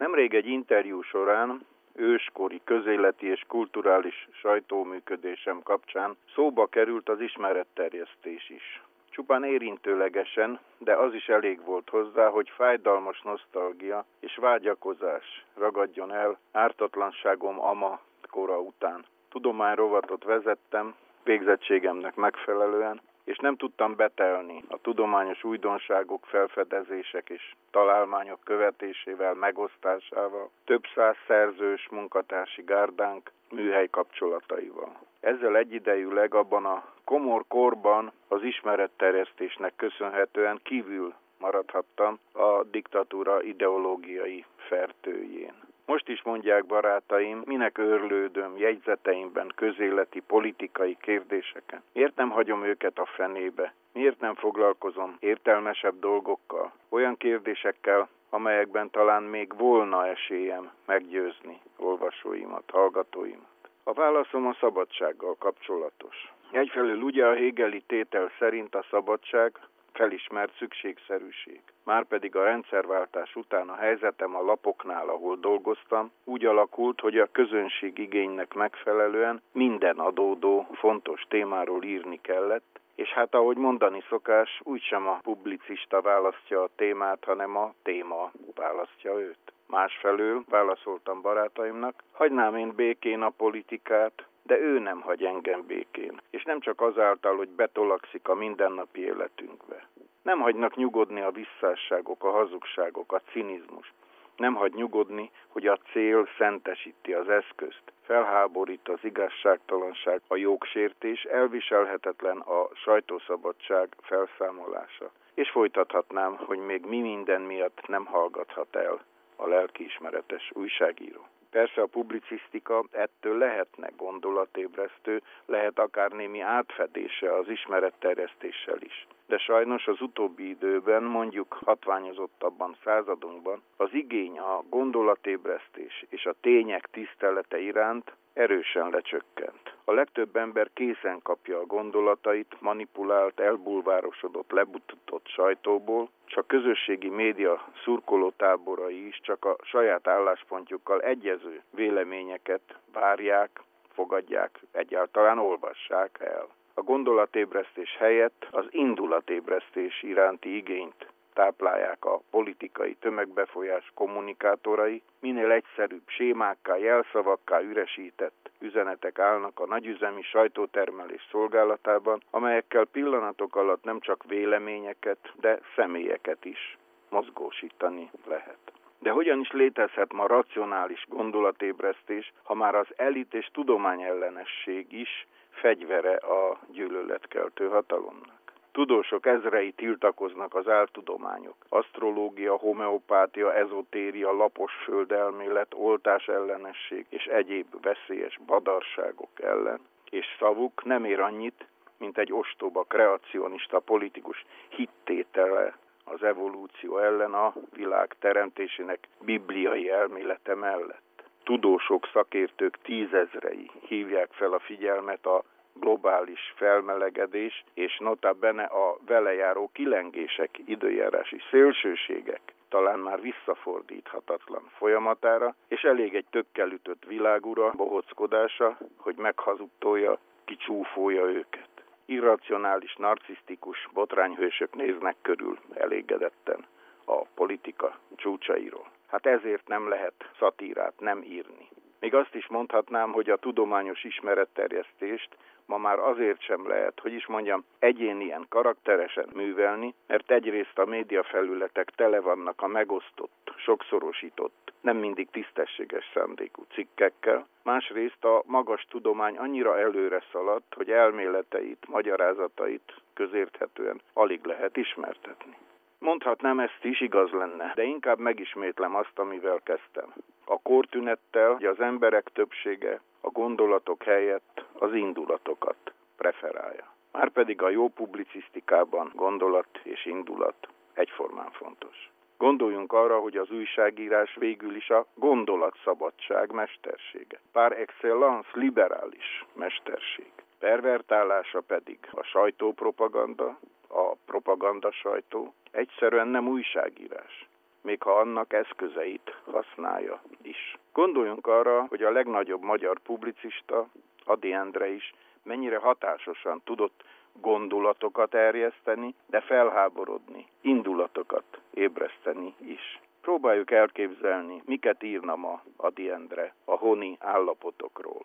Nemrég egy interjú során őskori közéleti és kulturális sajtóműködésem kapcsán szóba került az ismeretterjesztés is. Csupán érintőlegesen, de az is elég volt hozzá, hogy fájdalmas nosztalgia és vágyakozás ragadjon el ártatlanságom ama kora után. Tudományrovatot vezettem, végzettségemnek megfelelően, és nem tudtam betelni a tudományos újdonságok, felfedezések és találmányok követésével, megosztásával, több száz szerzős munkatársi gárdánk műhely kapcsolataival. Ezzel egyidejűleg abban a komor korban az ismeretterjesztésnek köszönhetően kívül maradhattam a diktatúra ideológiai fertőjén. Most is mondják barátaim, minek őrlődöm jegyzeteimben közéleti, politikai kérdéseken. Miért nem hagyom őket a fenébe? Miért nem foglalkozom értelmesebb dolgokkal? Olyan kérdésekkel, amelyekben talán még volna esélyem meggyőzni olvasóimat, hallgatóimat. A válaszom a szabadsággal kapcsolatos. Egyfelől ugye a hegeli tétel szerint a szabadság felismert szükségszerűség. Márpedig a rendszerváltás után a helyzetem a lapoknál, ahol dolgoztam, úgy alakult, hogy a közönség igénynek megfelelően minden adódó fontos témáról írni kellett, és hát ahogy mondani szokás, úgysem a publicista választja a témát, hanem a téma választja őt. Másfelől válaszoltam barátaimnak, hagynám én békén a politikát, de ő nem hagy engem békén. És nem csak azáltal, hogy betolakszik a mindennapi életünkbe. Nem hagynak nyugodni a visszásságok, a hazugságok, a cinizmus. Nem hagy nyugodni, hogy a cél szentesíti az eszközt. Felháborít az igazságtalanság, a jogsértés, elviselhetetlen a sajtószabadság felszámolása. És folytathatnám, hogy még mi minden miatt nem hallgathat el a lelkiismeretes újságíró. Persze a publicisztika ettől lehetne gondolatébresztő, lehet akár némi átfedése az ismeretterjesztéssel is. De sajnos az utóbbi időben, mondjuk hatványozottabban századunkban, az igény a gondolatébresztés és a tények tisztelete iránt erősen lecsökkent. A legtöbb ember készen kapja a gondolatait manipulált, elbulvárosodott, lebutatott sajtóból, és a közösségi média szurkolótáborai is csak a saját álláspontjukkal egyező véleményeket várják, fogadják, egyáltalán olvassák el. A gondolatébresztés helyett az indulatébresztés iránti igényt táplálják a politikai tömegbefolyás kommunikátorai, minél egyszerűbb sémákká, jelszavakká üresített üzenetek állnak a nagyüzemi sajtótermelés szolgálatában, amelyekkel pillanatok alatt nem csak véleményeket, de személyeket is mozgósítani lehet. De hogyan is létezhet ma racionális gondolatébresztés, ha már az elit és tudományellenesség is fegyvere a gyűlöletkeltő hatalomnak? Tudósok ezrei tiltakoznak az áltudományok, asztrológia, homeopátia, ezotéria, lapos földelmélet, oltás ellenesség és egyéb veszélyes badarságok ellen. És szavuk nem ér annyit, mint egy ostoba, kreacionista politikus hittétele az evolúció ellen a világ teremtésének bibliai elmélete mellett. Tudósok, szakértők tízezrei hívják fel a figyelmet a globális felmelegedés és nota bene a vele járó kilengések, időjárási szélsőségek talán már visszafordíthatatlan folyamatára, és elég egy tökkel ütött világura bohockodása, hogy meghazudtolja, kicsúfolja őket. Irracionális, narcisztikus botrányhősök néznek körül elégedetten a politika csúcsairól. Hát ezért nem lehet szatírát nem írni. Még azt is mondhatnám, hogy a tudományos ismeretterjesztést ma már azért sem lehet, hogy is mondjam, egyénien, karakteresen művelni, mert egyrészt a médiafelületek tele vannak a megosztott, sokszorosított, nem mindig tisztességes szándékú cikkekkel, másrészt a magas tudomány annyira előre szaladt, hogy elméleteit, magyarázatait közérthetően alig lehet ismertetni. Mondhatnám, ezt is igaz lenne, de inkább megismétlem azt, amivel kezdtem. A kórtünettel, hogy az emberek többsége a gondolatok helyett az indulatokat preferálja. Márpedig a jó publicisztikában gondolat és indulat egyformán fontos. Gondoljunk arra, hogy az újságírás végül is a gondolatszabadság mestersége. Par excellence liberális mesterség. Pervertálása pedig a sajtópropaganda, a propaganda sajtó egyszerűen nem újságírás, még ha annak eszközeit használja. Gondoljunk arra, hogy a legnagyobb magyar publicista, Ady Endre is mennyire hatásosan tudott gondolatokat erjeszteni, de felháborodni, indulatokat ébreszteni is. Próbáljuk elképzelni, miket írna ma Ady Endre a honi állapotokról.